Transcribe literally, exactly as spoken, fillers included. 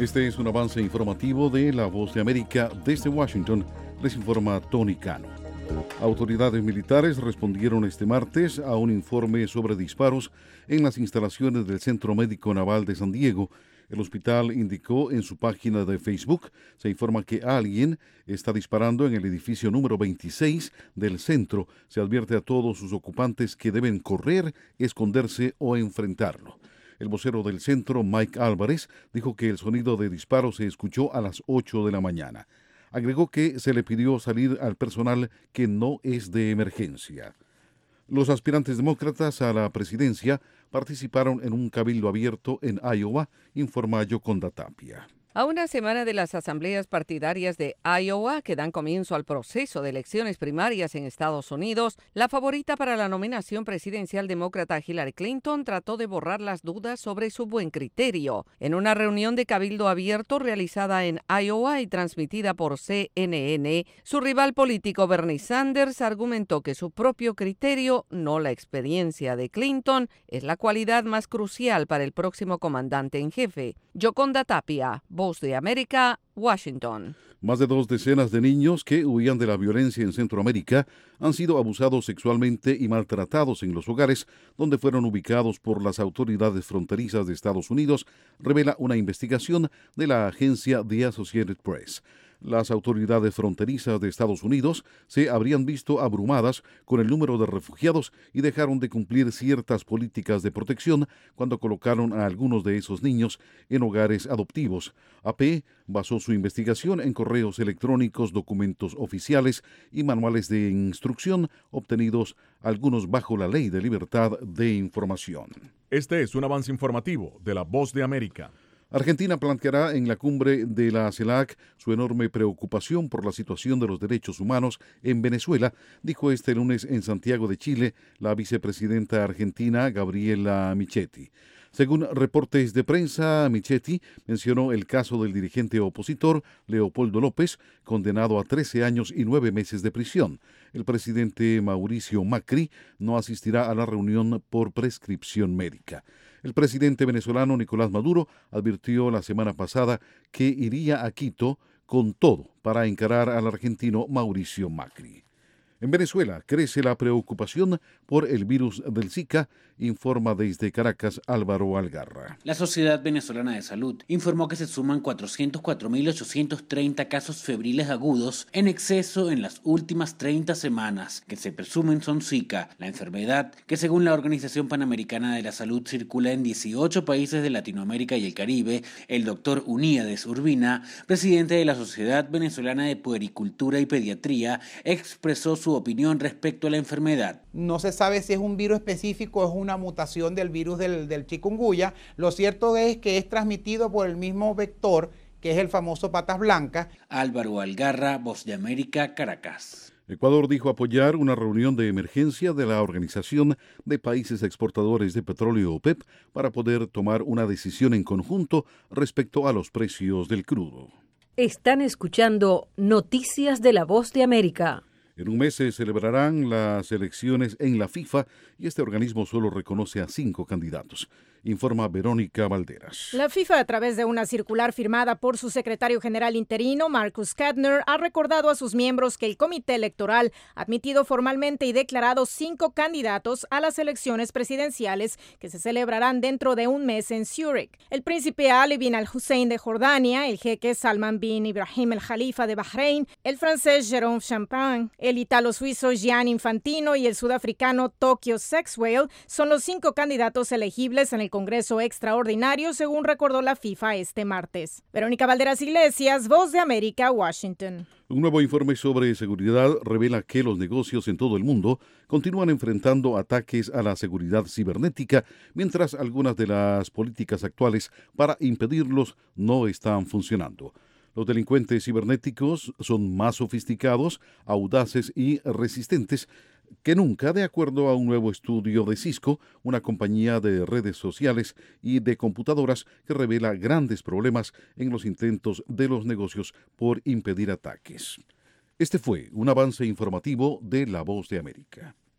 Este es un avance informativo de La Voz de América. Desde Washington les informa Tony Cano. Autoridades militares respondieron este martes a un informe sobre disparos en las instalaciones del Centro Médico Naval de San Diego. El hospital indicó en su página de Facebook, se informa que alguien está disparando en el edificio número veintiséis del centro. Se advierte a todos sus ocupantes que deben correr, esconderse o enfrentarlo. El vocero del centro, Mike Álvarez, dijo que el sonido de disparos se escuchó a las ocho de la mañana. Agregó que se le pidió salir al personal que no es de emergencia. Los aspirantes demócratas a la presidencia participaron en un cabildo abierto en Iowa, informa Yoconda Tapia. A una semana de las asambleas partidarias de Iowa, que dan comienzo al proceso de elecciones primarias en Estados Unidos, la favorita para la nominación presidencial demócrata Hillary Clinton trató de borrar las dudas sobre su buen criterio. En una reunión de cabildo abierto realizada en Iowa y transmitida por C N N, su rival político Bernie Sanders argumentó que su propio criterio, no la experiencia de Clinton, es la cualidad más crucial para el próximo comandante en jefe. Yoconda Tapia, Voz de América, Washington. Más de dos decenas de niños que huían de la violencia en Centroamérica han sido abusados sexualmente y maltratados en los hogares donde fueron ubicados por las autoridades fronterizas de Estados Unidos, revela una investigación de la agencia The Associated Press. Las autoridades fronterizas de Estados Unidos se habrían visto abrumadas con el número de refugiados y dejaron de cumplir ciertas políticas de protección cuando colocaron a algunos de esos niños en hogares adoptivos. A P basó su investigación en correos electrónicos, documentos oficiales y manuales de instrucción obtenidos, algunos bajo la Ley de Libertad de Información. Este es un avance informativo de La Voz de América. Argentina planteará en la cumbre de la CELAC su enorme preocupación por la situación de los derechos humanos en Venezuela, dijo este lunes en Santiago de Chile la vicepresidenta argentina Gabriela Michetti. Según reportes de prensa, Michetti mencionó el caso del dirigente opositor Leopoldo López, condenado a trece años y nueve meses de prisión. El presidente Mauricio Macri no asistirá a la reunión por prescripción médica. El presidente venezolano Nicolás Maduro advirtió la semana pasada que iría a Quito con todo para encarar al argentino Mauricio Macri. En Venezuela crece la preocupación por el virus del Zika, informa desde Caracas Álvaro Algarra. La Sociedad Venezolana de Salud informó que se suman cuatrocientos cuatro mil ochocientos treinta casos febriles agudos en exceso en las últimas treinta semanas, que se presumen son Zika, la enfermedad que según la Organización Panamericana de la Salud circula en dieciocho países de Latinoamérica y el Caribe. El doctor Uníades Urbina, presidente de la Sociedad Venezolana de Puericultura y Pediatría, expresó su opinión respecto a la enfermedad. No se sabe si es un virus específico o es una mutación del virus del, del chikungunya. Lo cierto es que es transmitido por el mismo vector, que es el famoso patas blancas. Álvaro Algarra, Voz de América, Caracas. Ecuador dijo apoyar una reunión de emergencia de la Organización de Países Exportadores de Petróleo OPEP para poder tomar una decisión en conjunto respecto a los precios del crudo. Están escuchando Noticias de la Voz de América. En un mes se celebrarán las elecciones en la FIFA y este organismo solo reconoce a cinco candidatos, informa Verónica Valderas. La FIFA, a través de una circular firmada por su secretario general interino, Marcus Kadner, ha recordado a sus miembros que el comité electoral ha admitido formalmente y declarado cinco candidatos a las elecciones presidenciales que se celebrarán dentro de un mes en Zúrich. El príncipe Ali bin al-Hussein de Jordania, el jeque Salman bin Ibrahim el-Jalifa de Bahrein, el francés Jérôme Champagne, el italo-suizo Gian Infantino y el sudafricano Tokyo Sexwell son los cinco candidatos elegibles en el Congreso Extraordinario, según recordó la FIFA este martes. Verónica Valderas Iglesias, Voz de América, Washington. Un nuevo informe sobre seguridad revela que los negocios en todo el mundo continúan enfrentando ataques a la seguridad cibernética, mientras algunas de las políticas actuales para impedirlos no están funcionando. Los delincuentes cibernéticos son más sofisticados, audaces y resistentes que nunca, de acuerdo a un nuevo estudio de Cisco, una compañía de redes sociales y de computadoras que revela grandes problemas en los intentos de los negocios por impedir ataques. Este fue un avance informativo de La Voz de América.